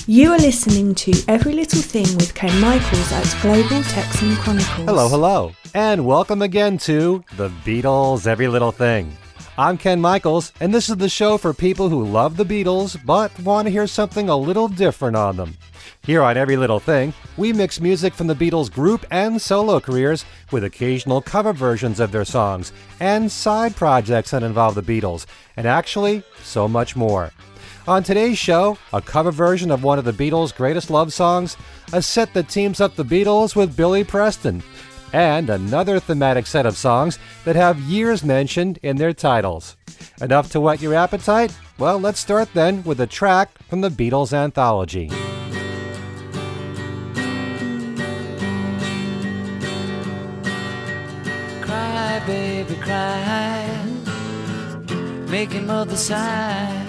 You are listening to Every Little Thing with Ken Michaels at Global Texan Chronicles. Hello, and welcome again to The Beatles, Every Little Thing. I'm Ken Michaels, and this is the show for people who love the Beatles but want to hear something a little different on them. Here on Every Little Thing, we mix music from the Beatles' group and solo careers with occasional cover versions of their songs and side projects that involve the Beatles, and actually, so much more. On today's show, a cover version of one of the Beatles' greatest love songs, a set that teams up the Beatles with Billy Preston, and another thematic set of songs that have years mentioned in their titles. Enough to whet your appetite? Well, let's start then with a track from the Beatles anthology. Cry, baby, cry, making mother sigh.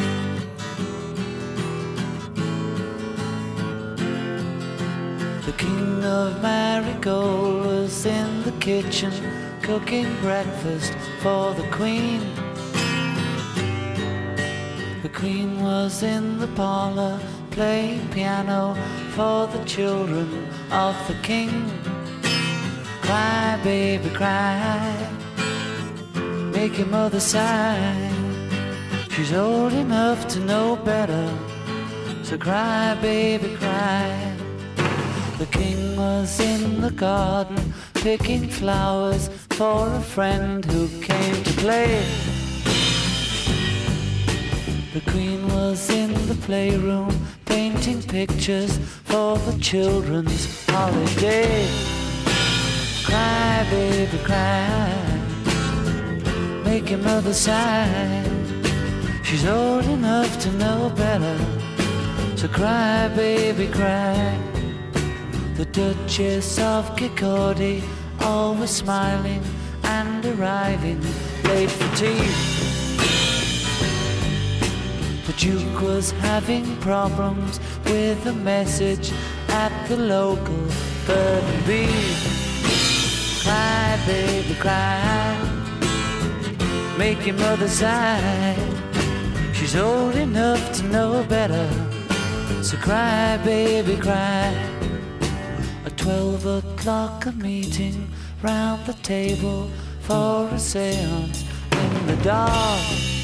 The king of Marigold was in the kitchen cooking breakfast for the queen. The queen was in the parlor playing piano for the children of the king. Cry, baby, cry, make your mother sigh. She's old enough to know better, so cry, baby, cry. The king was in the garden picking flowers for a friend who came to play. The queen was in the playroom painting pictures for the children's holiday. Cry, baby, cry, make your mother sigh. She's old enough to know better, so cry, baby, cry. The Duchess of Kirkcaldy, always smiling and arriving late for tea. The Duke was having problems with a message at the local bird and bee. Cry, baby, cry, make your mother sigh. She's old enough to know better, so cry, baby, cry. 12 o'clock a meeting round the table for a seance in the dark,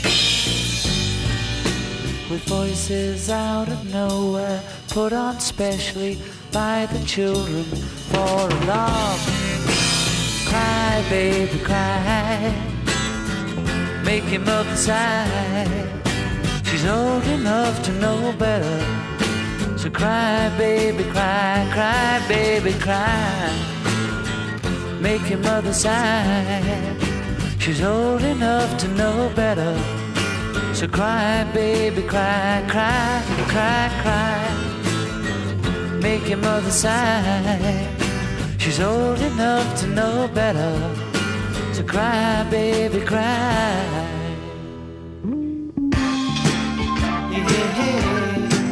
with voices out of nowhere put on specially by the children for a laugh. Cry, baby, cry, make your mother sigh. She's old enough to know better, so cry, baby, cry, cry, baby, cry, make your mother sigh. She's old enough to know better, so cry, baby, cry, cry, cry, cry, make your mother sigh. She's old enough to know better, so cry, baby, cry. Yeah.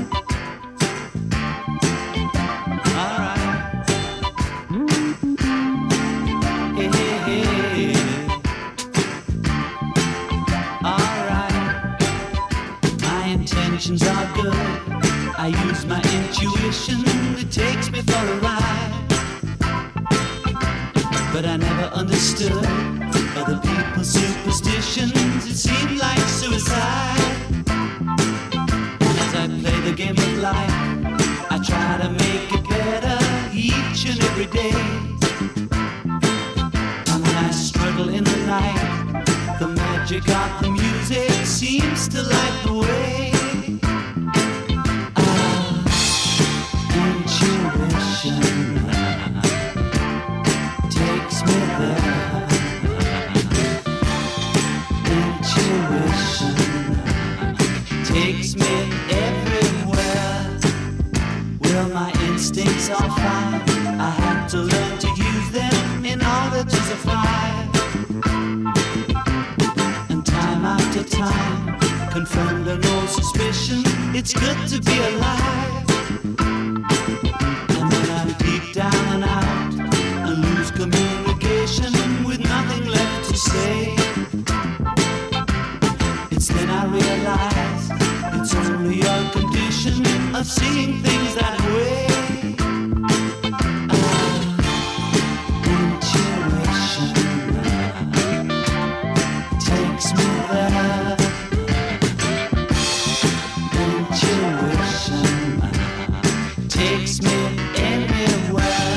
Are good. I use my intuition, it takes me for a ride. But I never understood other people's superstitions, it seemed like suicide. As I play the game of life, I try to make it better each and every day. And when I struggle in the night, the magic of the music seems to light the way. Takes me there. Intuition takes me everywhere. Well, my instincts are fine. I had to learn to use them in order to survive. And time after time, confirmed or no suspicion, it's good to be alive. And when I'm deep down and out and lose communication with nothing left to say, it's then I realize it's only a condition of seeing things that way. Intuition takes me there. Intuition takes me anywhere.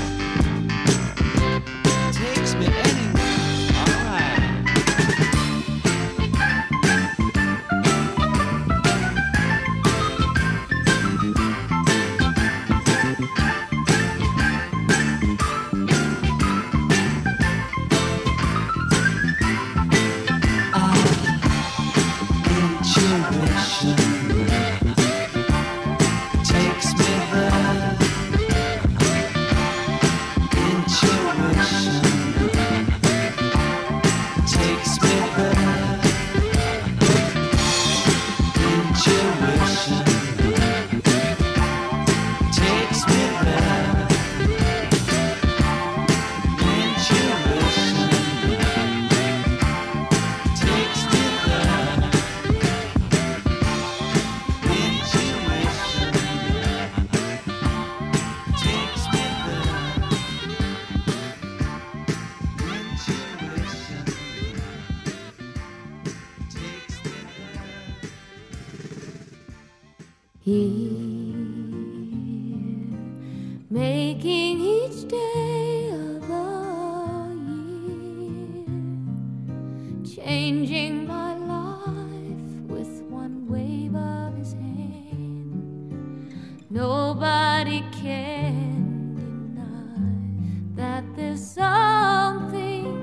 Takes me anywhere. All right. Intuition takes me there. Intuition takes me there. Intuition takes me there. Intuition takes me there. Intuition takes me Here, making each day of the year, changing my life with one wave of his hand. Nobody can deny that there's something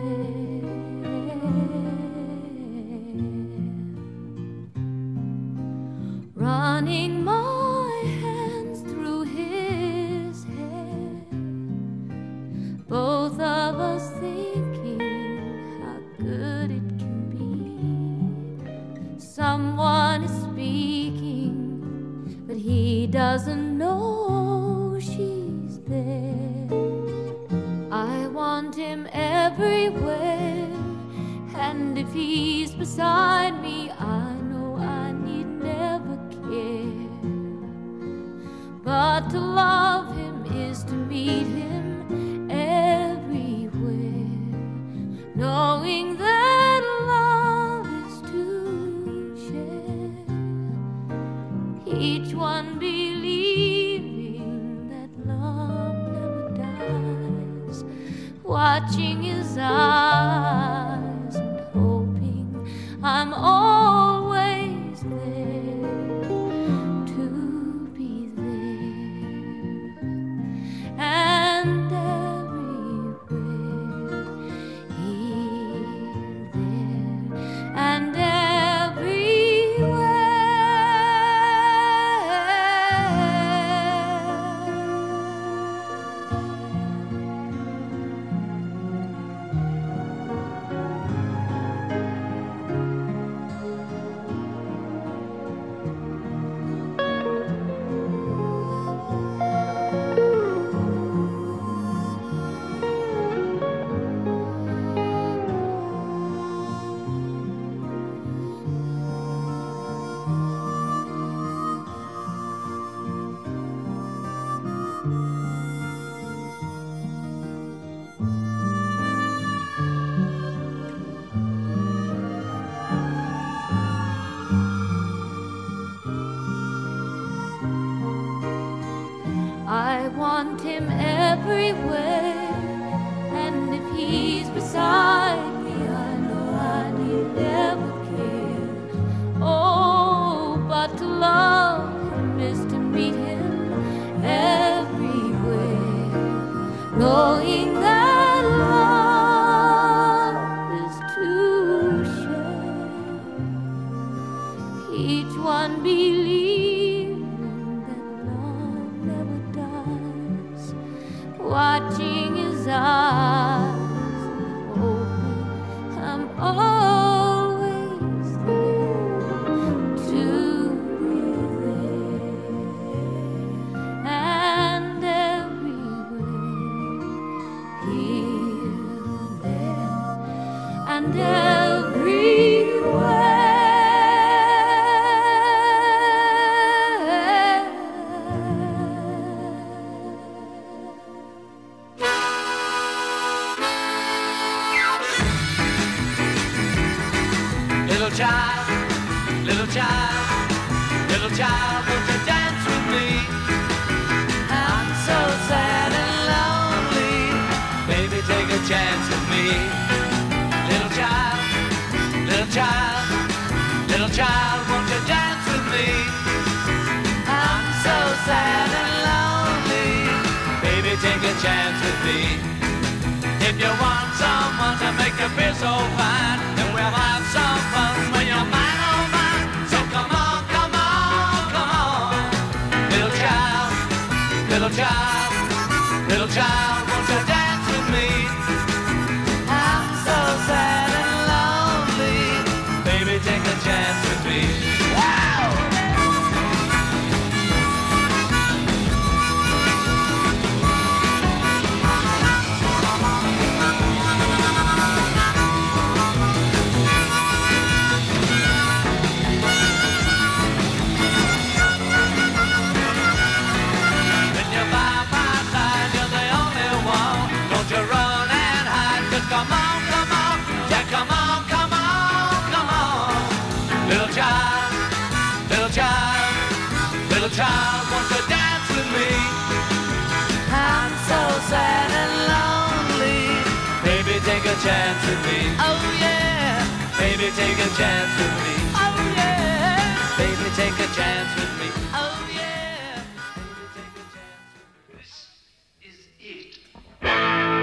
there. Running my hands through his hair, both of us thinking how good it can be. Someone is speaking, but he doesn't know she's there. I want him everywhere, and if he's beside me, I know I need never care. But to love him is to meet him everywhere, knowing that love is to share, each one believing that love never dies, watching his eyes and hoping I'm always there to be there. And everywhere, here, there, and I want him everywhere, and if he's beside me, I know I need never care. Oh, but to love him is to meet him everywhere, knowing that love is to share, each one believing that love never dies, watching his eyes, hoping I'm always there to be there. Little child, little child, little child, won't you dance with me? I'm so sad and lonely. Baby, take a chance with me. If you want someone to make you feel so fine, then we'll have some fun when you're mine, oh mine. So come on, come on, come on. Little child, little child, little child, won't you dance with me? I'm so sad and lonely. Baby, take a chance with me. Wow! When you're by my side, you're the only one. Don't you run and hide, just come on, come on. Yeah, come on, come on, come on. Little child, little child, little child, won't you dance with me? I'm so sad and lonely. Baby, take a chance with me. Oh yeah. Baby, take a chance with me. Oh yeah. Baby, take a chance with me. Oh yeah. Baby, take a chance with me. This is it.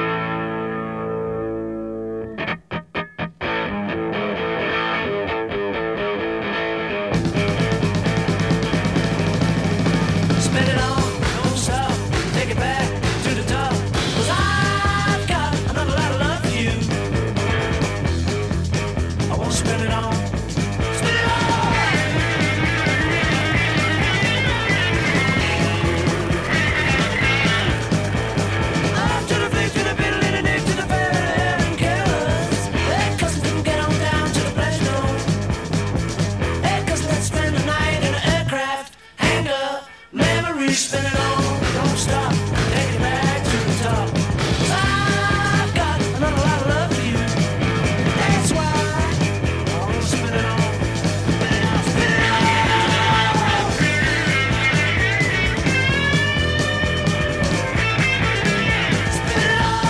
Spend it all, don't stop, take it back to the top. 'Cause I've got another lot of love for you. I wanna spend it all, spend it all. Up to the flick, to the fiddle, and the nick, to the feather, and careless. Hey, 'cause we can get on down to the pleasure dome. Hey, 'cause let's spend the night in an aircraft hangar. Memories, spin it on, don't stop, take it back to the top. 'Cause I've got another lot of love for you. That's why I wanna spin it on, spin it on, spin it on. Spin it on.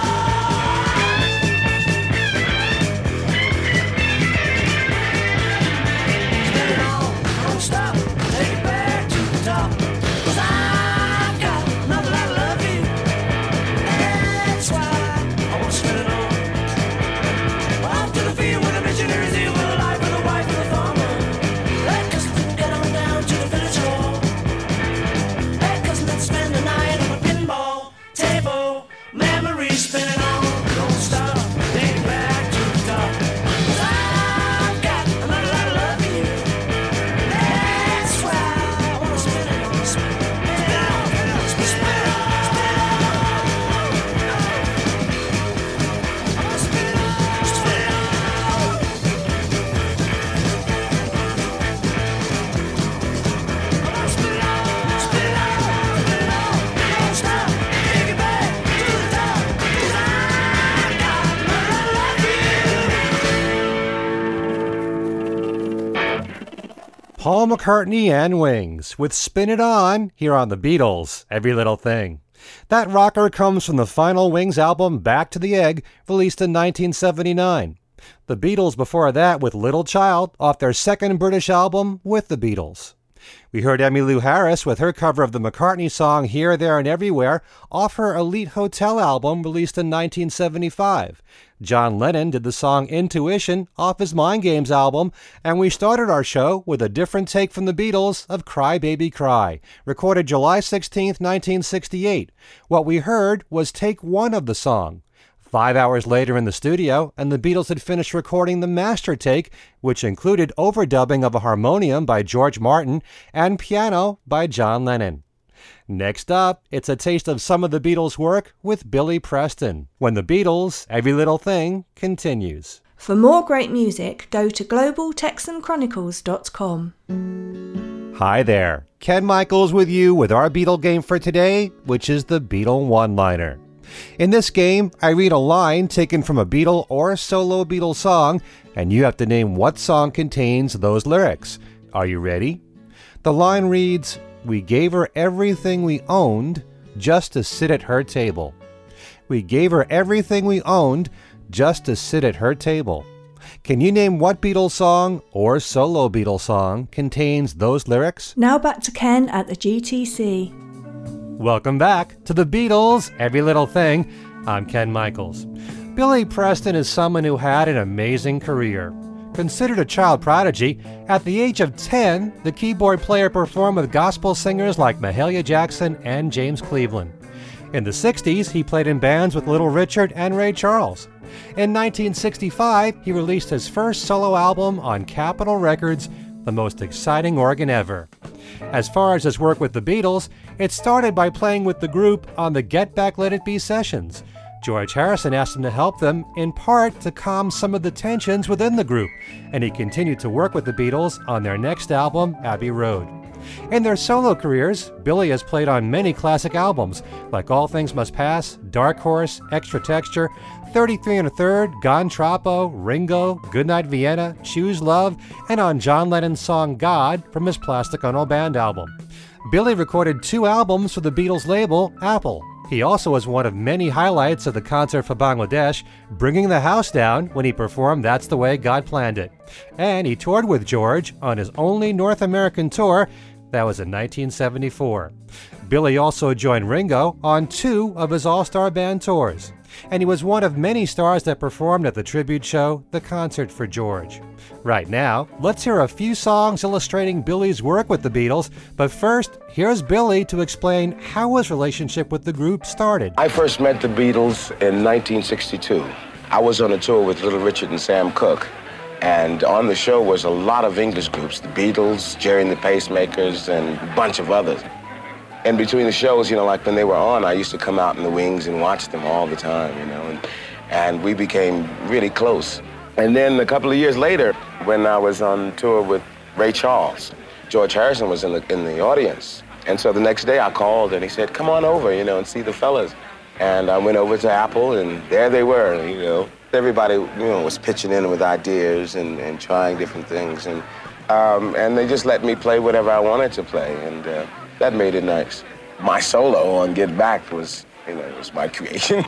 Spin it on, don't stop, take it back to the top. 'Cause I've got another lot of love for you. That's why I wanna spin it on. Off to the field with a missionary zeal, with a life, with a wife, with a farmer. Hey, 'cause we can get on down to the village hall. Hey, 'cause let's spend the night on a pinball table. Memories, spin it on, don't stop, take it back to the top. 'Cause I've got another lot of love for you. That's why I wanna spin it on, spin it on, spin it on, spin it on, spin it on. I wanna spin it on, spin it on. I wanna spin it on, spin it on, spin it on. Don't stop, take it back to the top. 'Cause I've got another lot of love for you. Paul McCartney and Wings with Spin It On here on the Beatles, Every Little Thing. That rocker comes from the final Wings album Back to the Egg, released in 1979. The Beatles before that with Little Child off their second British album With the Beatles. We heard Emmylou Harris with her cover of the McCartney song Here, There and Everywhere off her Elite Hotel album released in 1975. John Lennon did the song Intuition off his Mind Games album, and we started our show with a different take from the Beatles of Cry Baby Cry, recorded July 16, 1968. What we heard was take one of the song. 5 hours later in the studio, and the Beatles had finished recording the master take, which included overdubbing of a harmonium by George Martin and piano by John Lennon. Next up, it's a taste of some of the Beatles' work with Billy Preston, when the Beatles' Every Little Thing continues. For more great music, go to globaltexanchronicles.com. Hi there, Ken Michaels with you with our Beatle game for today, which is the Beatle One-Liner. In this game, I read a line taken from a Beatle or solo Beatle song, and you have to name what song contains those lyrics. Are you ready? The line reads, "We gave her everything we owned just to sit at her table." We gave her everything we owned just to sit at her table. Can you name what Beatles song or solo Beatles song contains those lyrics? Now back to Ken at the GTC. Welcome back to the Beatles, Every Little Thing. I'm Ken Michaels. Billy Preston is someone who had an amazing career. Considered a child prodigy, at the age of 10, the keyboard player performed with gospel singers like Mahalia Jackson and James Cleveland. In the 60s, he played in bands with Little Richard and Ray Charles. In 1965, he released his first solo album on Capitol Records, The Most Exciting Organ Ever. As far as his work with the Beatles, it started by playing with the group on the Get Back Let It Be sessions. George Harrison asked him to help them, in part to calm some of the tensions within the group, and he continued to work with the Beatles on their next album, Abbey Road. In their solo careers, Billy has played on many classic albums, like All Things Must Pass, Dark Horse, Extra Texture, 33 1/3, Gone Troppo, Ringo, Goodnight Vienna, Choose Love, and on John Lennon's song God from his Plastic Ono Band album. Billy recorded 2 albums for the Beatles label, Apple. He also was one of many highlights of the concert for Bangladesh, bringing the house down when he performed That's the Way God Planned It. And he toured with George on his only North American tour. That was in 1974. Billy also joined Ringo on 2 of his all-star band tours. And he was one of many stars that performed at the tribute show, The Concert for George. Right now, let's hear a few songs illustrating Billy's work with the Beatles, but first, here's Billy to explain how his relationship with the group started. I first met the Beatles in 1962. I was on a tour with Little Richard and Sam Cooke, and on the show was a lot of English groups, the Beatles, Jerry and the Pacemakers, and a bunch of others. And between the shows, like when they were on, I used to come out in the wings and watch them all the time, and we became really close. And then a couple of years later, when I was on tour with Ray Charles, George Harrison was in the audience. And so the next day I called and he said, come on over, and see the fellas. And I went over to Apple and there they were, Everybody, was pitching in with ideas and trying different things. And they just let me play whatever I wanted to play. And that made it nice. My solo on Get Back was, it was my creation.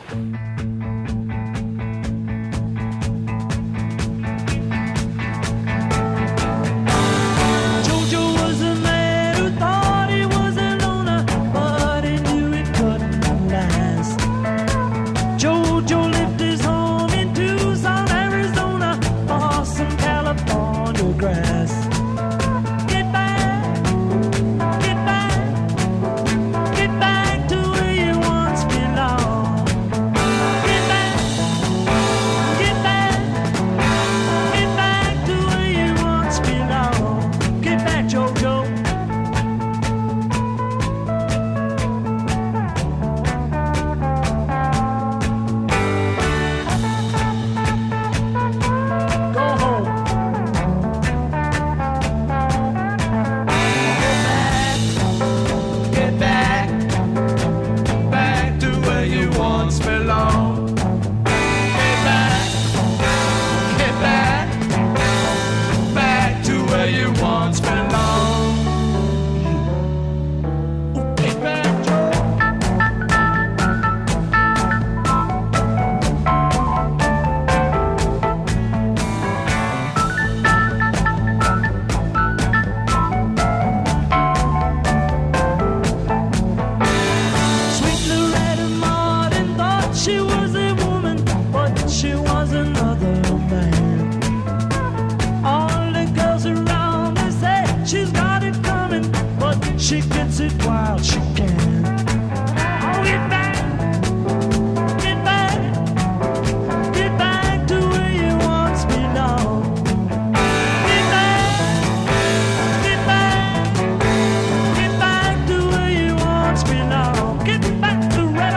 She gets it while she can. Oh, get back to where you once belonged. Get back to where you once belonged. Get back to Red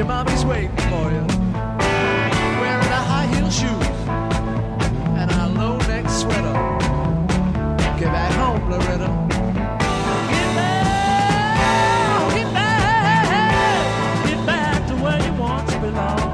Your mommy's waiting for you, wearing a high heel shoes and a low neck sweater. Get back home, Loretta. Get back to where you once belonged.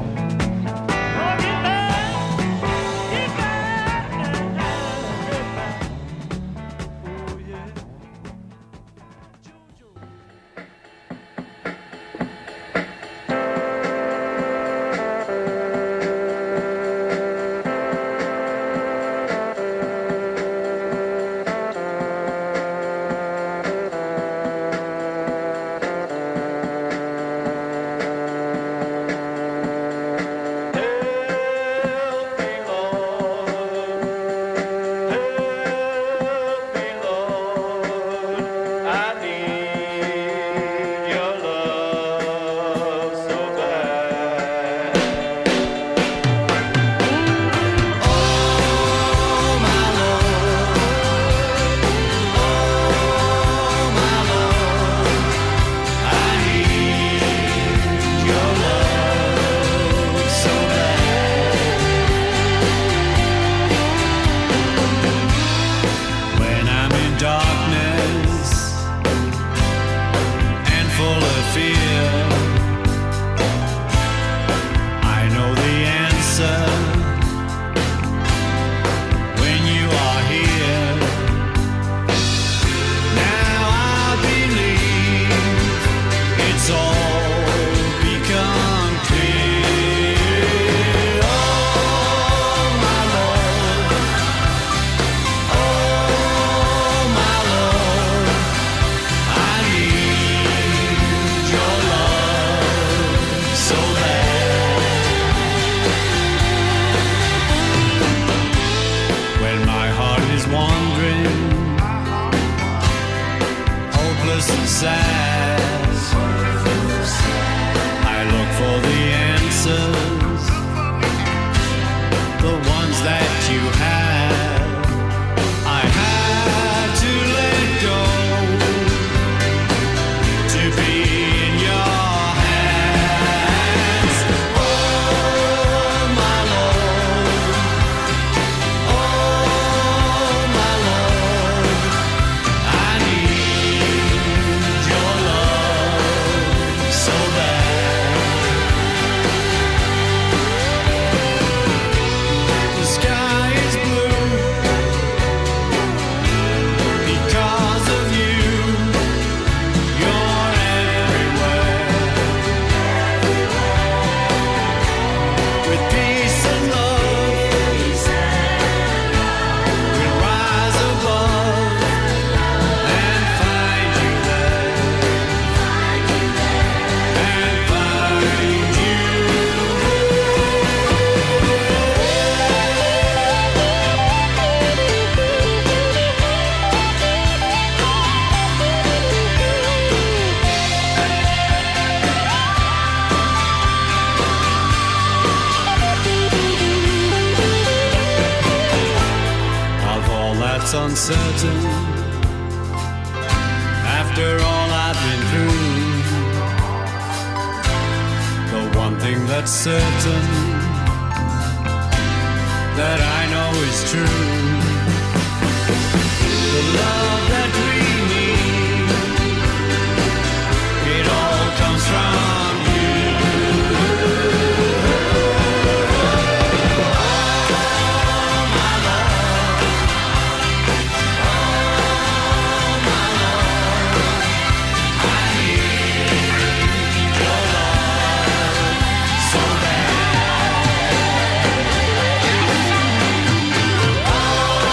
Uncertain after all I've been through. The one thing that's certain that I know is true. The love that we need, it all comes from you. Oh,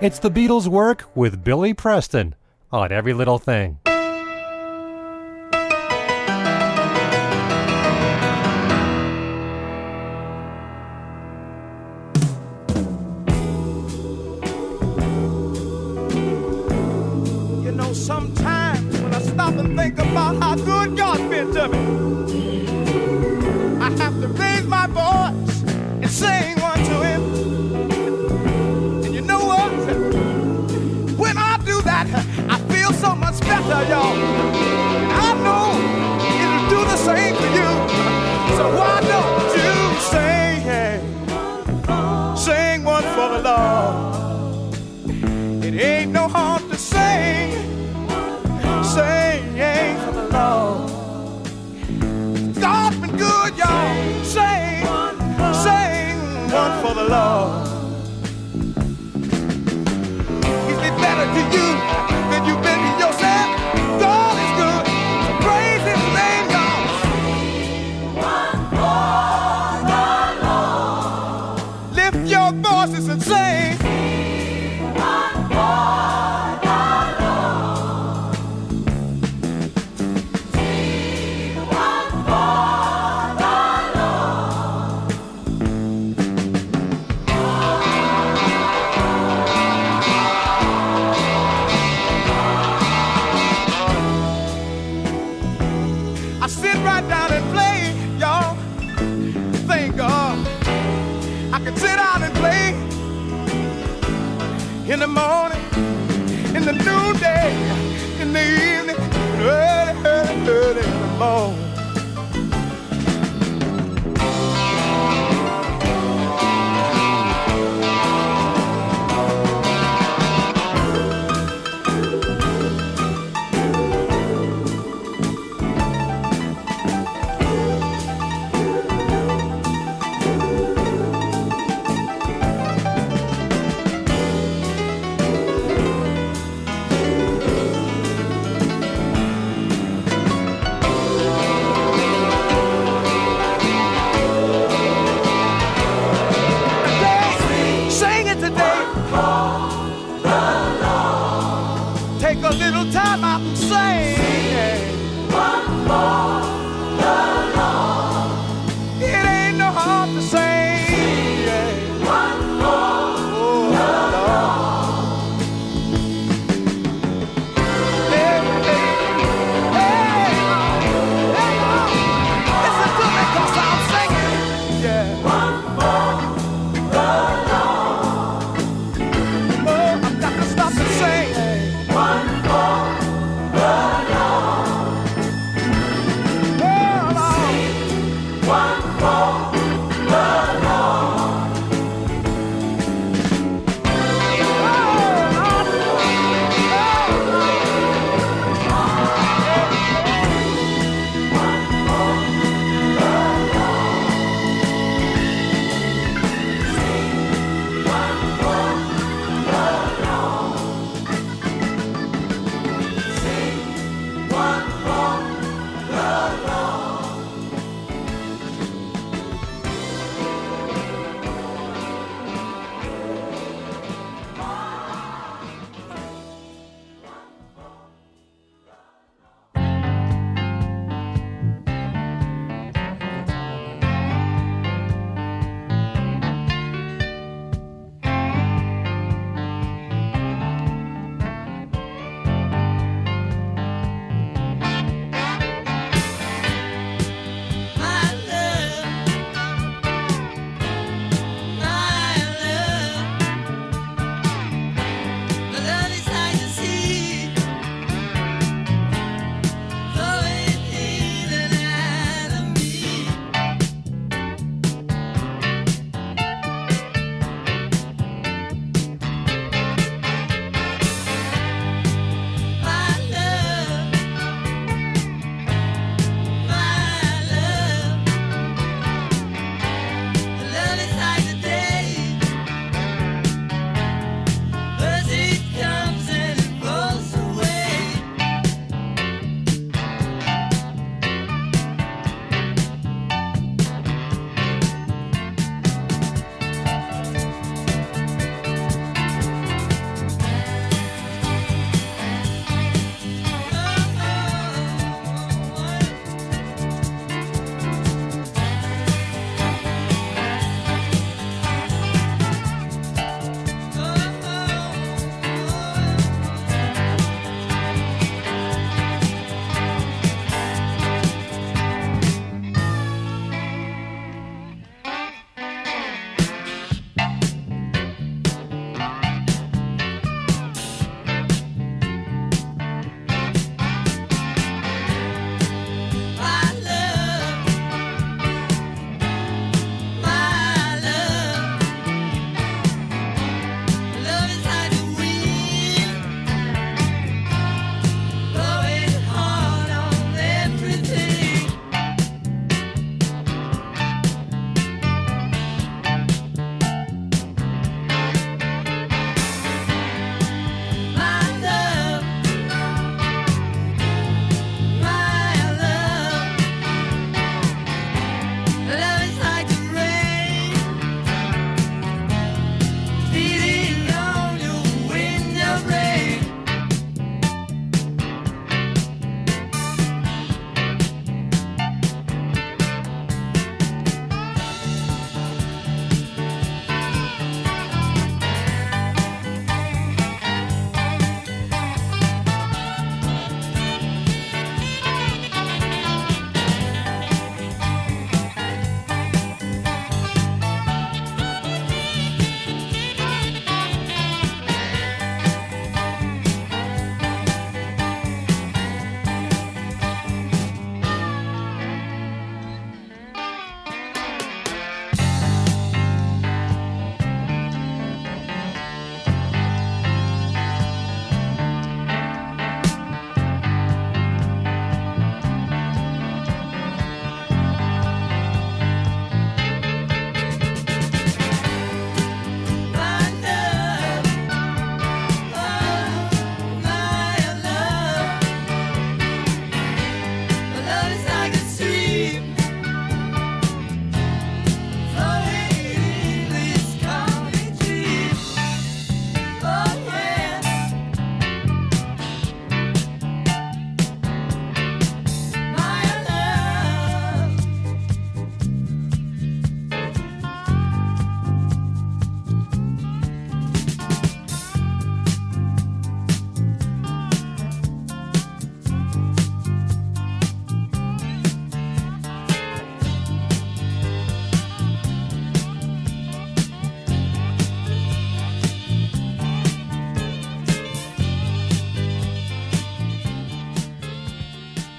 It's the Beatles' work with Billy Preston on Every Little Thing. You know, sometimes when I stop and think about how good God's been to me, I have to raise my voice and sing one to him. And you know what? When I do that, I feel so much better, y'all. And I know it'll do the same for you. So why don't you sing one for the Lord? It ain't no harm to sing for the Lord. God's been good, y'all. Sing one for the Lord. He's been better to you than you've been to yourself. God is good. So praise his name, y'all. One for the Lord. Lift your voices and sing. One for the Lord. In the morning, in the noonday, in the evening, early in the morning.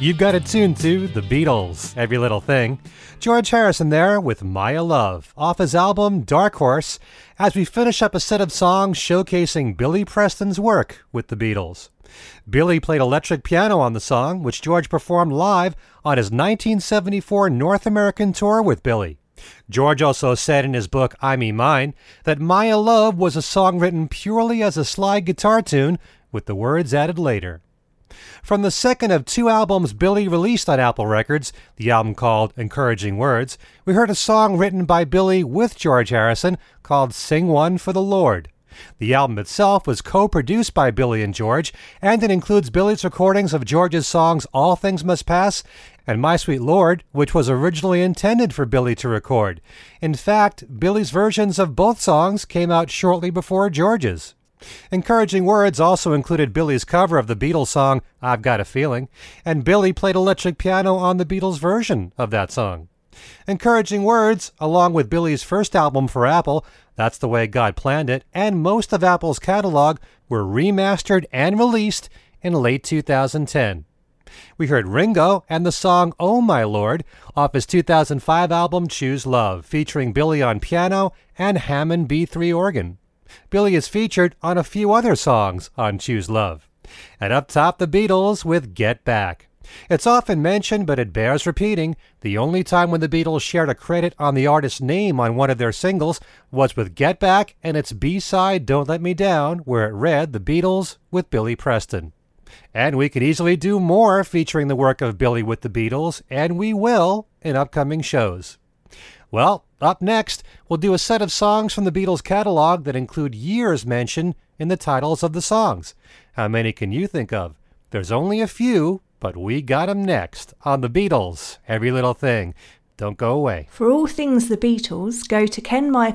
You've got it tuned to The Beatles, Every Little Thing. George Harrison there with Maya Love, off his album Dark Horse, as we finish up a set of songs showcasing Billy Preston's work with the Beatles. Billy played electric piano on the song, which George performed live on his 1974 North American tour with Billy. George also said in his book I Me Mine that Maya Love was a song written purely as a slide guitar tune with the words added later. From the second of two albums Billy released on Apple Records, the album called Encouraging Words, we heard a song written by Billy with George Harrison called Sing One for the Lord. The album itself was co-produced by Billy and George, and it includes Billy's recordings of George's songs All Things Must Pass and My Sweet Lord, which was originally intended for Billy to record. In fact, Billy's versions of both songs came out shortly before George's. Encouraging Words also included Billy's cover of the Beatles song I've Got a Feeling, and Billy played electric piano on the Beatles' version of that song. Encouraging Words, along with Billy's first album for Apple, That's the Way God Planned It, and most of Apple's catalog, were remastered and released in late 2010. We heard Ringo and the song Oh My Lord off his 2005 album Choose Love, featuring Billy on piano and Hammond B3 organ. Billy is featured on a few other songs on Choose Love. And up top, the Beatles with Get Back. It's often mentioned, but it bears repeating, the only time when the Beatles shared a credit on the artist's name on one of their singles was with Get Back and its B-side Don't Let Me Down, where it read The Beatles with Billy Preston. And we could easily do more featuring the work of Billy with the Beatles, and we will in upcoming shows. Well, up next, we'll do a set of songs from the Beatles catalog that include years mentioned in the titles of the songs. How many can you think of? There's only a few, but we got 'em next on the Beatles, Every Little Thing. Don't go away. For all things the Beatles, go to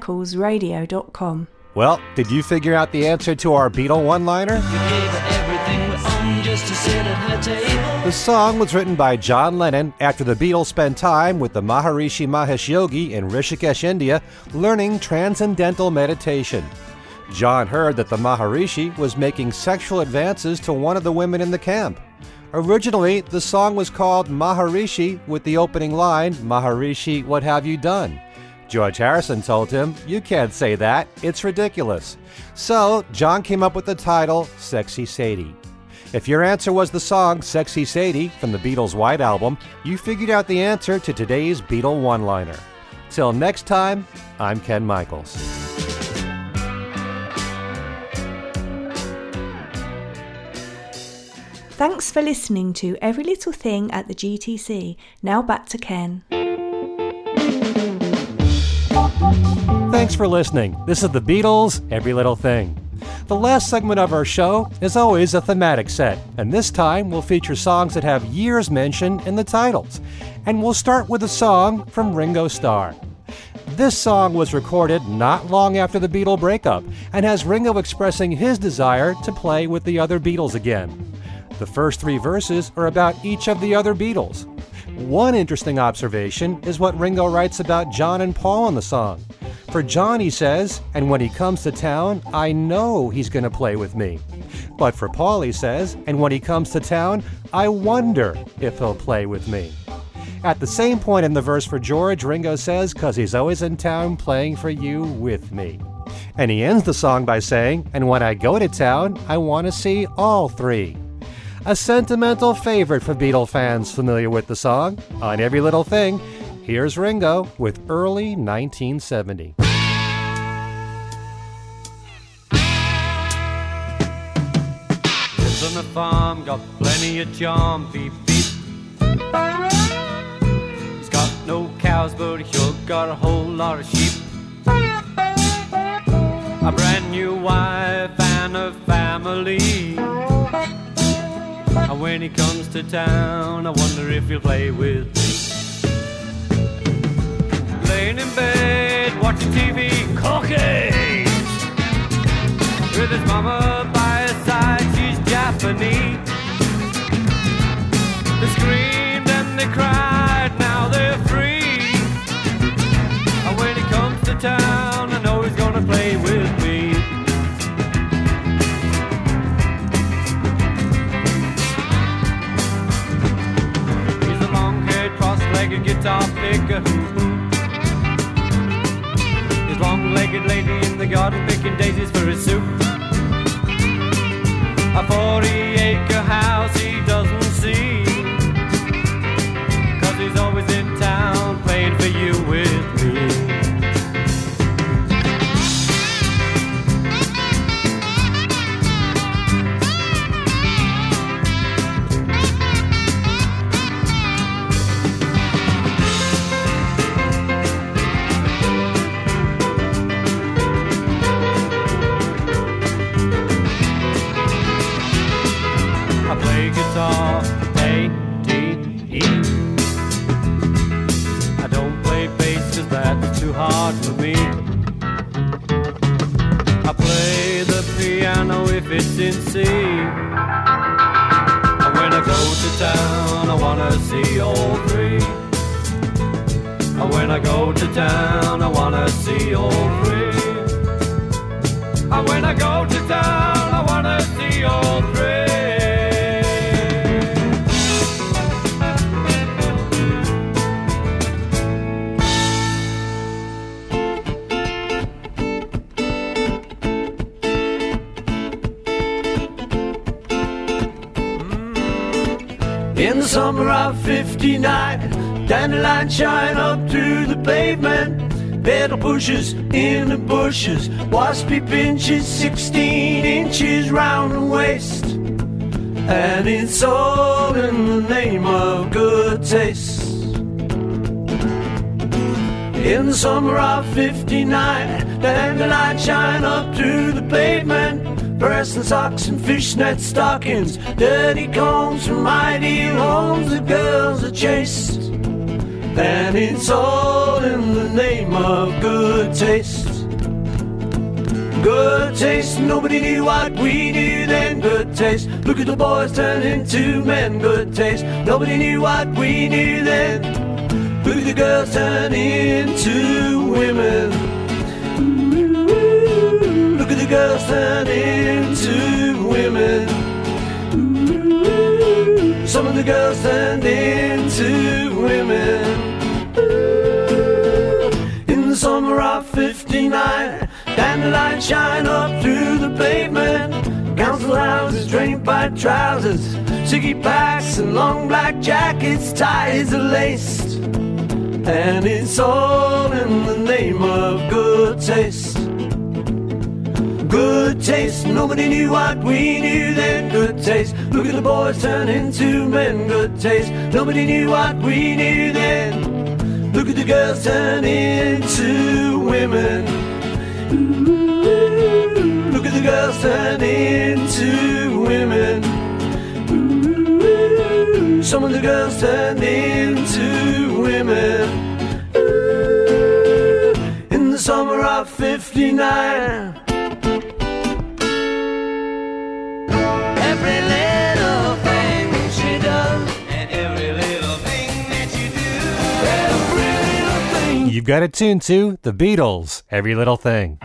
kenmichaelsradio.com. Well, did you figure out the answer to our Beatle one-liner? You gave her everything but on just to sit at her table. The song was written by John Lennon after the Beatles spent time with the Maharishi Mahesh Yogi in Rishikesh, India, learning transcendental meditation. John heard that the Maharishi was making sexual advances to one of the women in the camp. Originally, the song was called Maharishi with the opening line, Maharishi, what have you done? George Harrison told him, you can't say that, it's ridiculous. So, John came up with the title, Sexy Sadie. If your answer was the song Sexy Sadie from the Beatles' White Album, you figured out the answer to today's Beatle one-liner. Till next time, I'm Ken Michaels. Thanks for listening to Every Little Thing at the GTC. Now back to Ken. Thanks for listening. This is the Beatles, Every Little Thing. The last segment of our show is always a thematic set, and this time we'll feature songs that have years mentioned in the titles. And we'll start with a song from Ringo Starr. This song was recorded not long after the Beatle breakup, and has Ringo expressing his desire to play with the other Beatles again. The first three verses are about each of the other Beatles. One interesting observation is what Ringo writes about John and Paul in the song. For John, he says, and when he comes to town, I know he's going to play with me. But for Paul, he says, and when he comes to town, I wonder if he'll play with me. At the same point in the verse for George, Ringo says, 'cause he's always in town playing for you with me. And he ends the song by saying, and when I go to town, I want to see all three. A sentimental favorite for Beatle fans familiar with the song. On Every Little Thing, here's Ringo with early 1970. Lives on a farm, got plenty of charm, beep beep. He's got no cows, but he sure got a whole lot of sheep. A brand new wife and a family. And when he comes to town, I wonder if he'll play with me. Laying in bed, watching TV, cookies. With his mama by his side, she's Japanese. They screamed and they cried, now they're free. And when he comes to town, I know he's gonna play with me. long-legged guitar picker. His long-legged lady in the garden picking daisies for his soup. A 40-acre house he doesn't see, 'cause he's always in town playing for you with me. Guitar, A, D, E. I don't play bass 'cause that's too hard for me. I play the piano if it's in C. And when I go to town I wanna see all three. And when I go to town I wanna see all three. And when I go to town I wanna see all three. In the summer of '59, dandelions shine up through the pavement. Pedal pushers in the bushes, waspy pinches 16 inches round the waist. And it's all in the name of good taste. In the summer of '59, dandelions shine up through the pavement. Pressing socks and fishnet stockings, dirty combs from ideal homes, the girls are chased. And it's all in the name of good taste. Good taste, nobody knew what we knew then. Good taste, look at the boys turn into men. Good taste, nobody knew what we knew then. Look at the girls turn into women. Look at the girls turn into women. Some of the girls turned into women. In the summer of '59, dandelions shine up through the pavement. Council houses draped by trousers, sticky packs and long black jackets, ties are laced. And it's all in the name of good taste. Good taste, nobody knew what we knew then. Good taste, look at the boys turn into men. Good taste, nobody knew what we knew then. Look at the girls turn into women. Look at the girls turn into women. Some of the girls turned into women. In the summer of '59. Every little thing she does, and every little thing that you do, every little thing. You've got it tuned to The Beatles, Every Little Thing.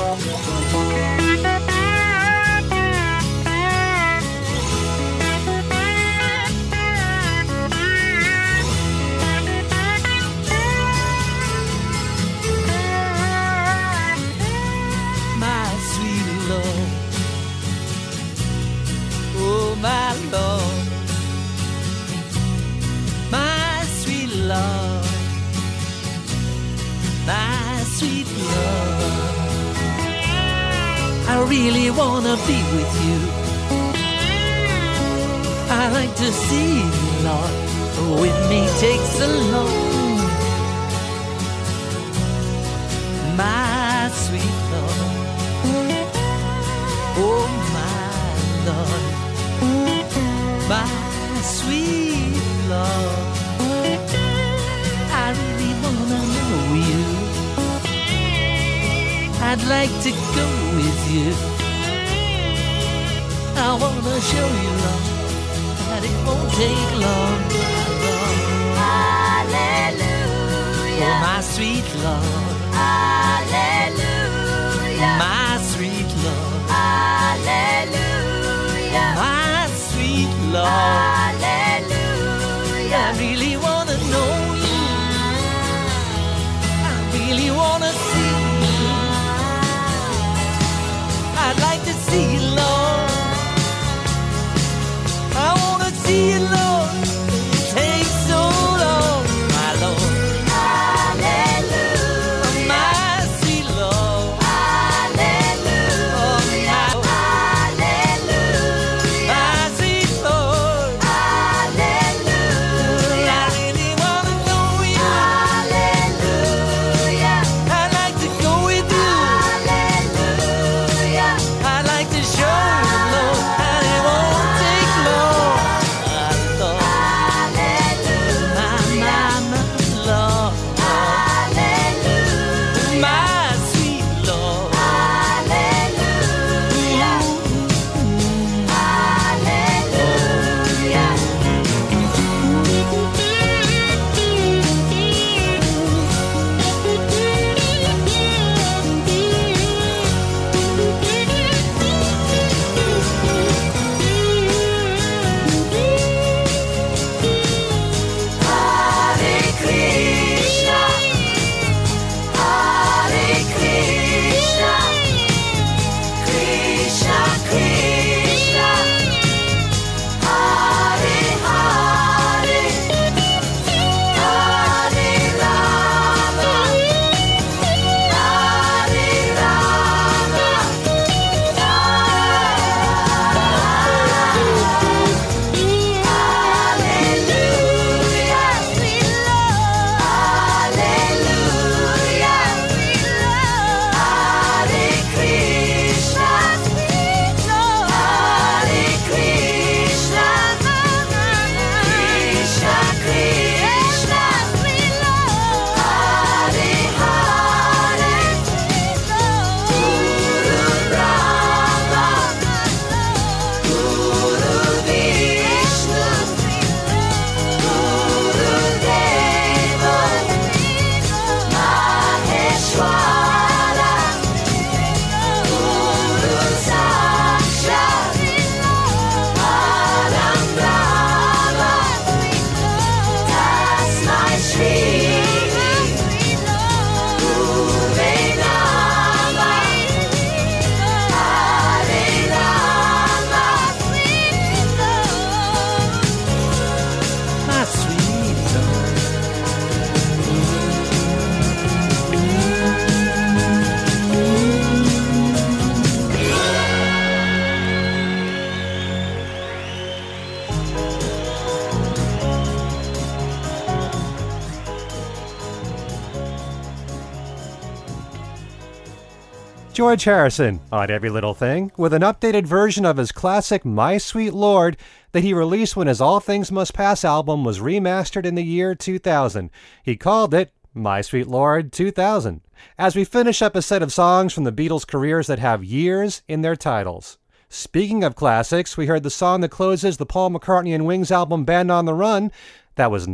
My sweet Lord, oh my Lord, my sweet Lord, my sweet Lord, I really wanna be with you. I like to see you, Lord, with me take so long. My sweet Lord, oh my Lord, my sweet Lord, I really wanna know you. I'd like to go with you. I wanna show you, Lord, that it won't take long. Hallelujah. Oh, my sweet Lord. Hallelujah. My sweet Lord. Hallelujah. My sweet Lord. Hallelujah. I really wanna know you. I really wanna see you. I'd like to see you, Lord. I wanna see you, Lord. It takes so long, my Lord. Hallelujah. My sweet Lord. Hallelujah. Oh, my hallelujah. My sweet Lord. Hallelujah. I really wanna know you. Hallelujah. I'd like to go with you. Hallelujah. I'd like to show you, Lord, that it won't take long. Lord. Hallelujah. My Lord. Hallelujah. My sweet Lord. Hallelujah. Hare Krishna, Hare Krishna, Krishna Krishna, Hare Hare, Hare Rama, Hare Rama, Hallelujah, sweet Lord. Hallelujah, sweet Lord. Hare Krishna, sweet Lord. Hare Krishna, Krishna Krishna, sweet Lord. Hare Hare, sweet Lord. Guru Brahma, Guru Vishnu, Guru Deva, Maheshwara, Guru Sakshat, Param Brahma, Tasmai Shri Guruve Namah, Hare Rama, my sweet Lord. George Harrison on Every Little Thing with an updated version of his classic My Sweet Lord that he released when his All Things Must Pass album was remastered in the year 2000. He called it My Sweet Lord 2000, as we finish up a set of songs from the Beatles' careers that have years in their titles. Speaking of classics, we heard the song that closes the Paul McCartney and Wings album Band on the Run. That was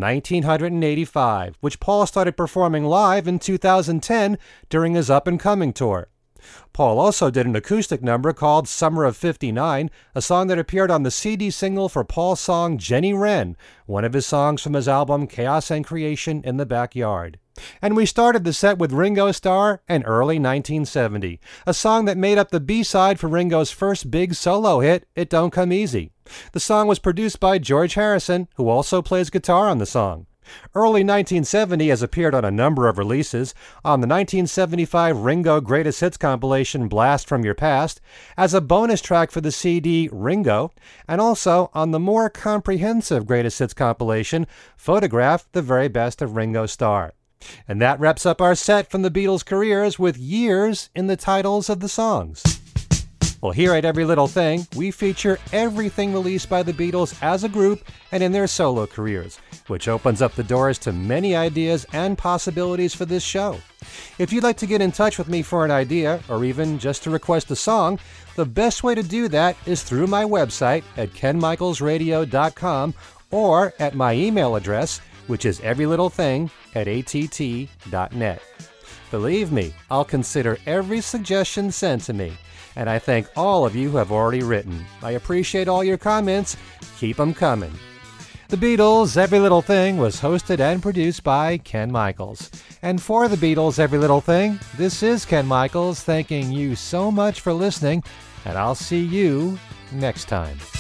1985, which Paul started performing live in 2010 during his up-and-coming tour. Paul also did an acoustic number called Summer of '59, a song that appeared on the CD single for Paul's song Jenny Wren, one of his songs from his album Chaos and Creation in the Backyard. And we started the set with Ringo Starr and Early 1970, a song that made up the B-side for Ringo's first big solo hit, It Don't Come Easy. The song was produced by George Harrison, who also plays guitar on the song. Early 1970 has appeared on a number of releases, on the 1975 Ringo Greatest Hits compilation Blast From Your Past, as a bonus track for the CD Ringo, and also on the more comprehensive Greatest Hits compilation Photograph, The Very Best of Ringo Starr. And that wraps up our set from the Beatles' careers with years in the titles of the songs. Well, here at Every Little Thing, we feature everything released by the Beatles as a group and in their solo careers, which opens up the doors to many ideas and possibilities for this show. If you'd like to get in touch with me for an idea, or even just to request a song, the best way to do that is through my website at kenmichaelsradio.com or at my email address, which is everylittlething@att.net. Believe me, I'll consider every suggestion sent to me, and I thank all of you who have already written. I appreciate all your comments. Keep them coming. The Beatles' Every Little Thing was hosted and produced by Ken Michaels. And for the Beatles' Every Little Thing, this is Ken Michaels thanking you so much for listening, and I'll see you next time.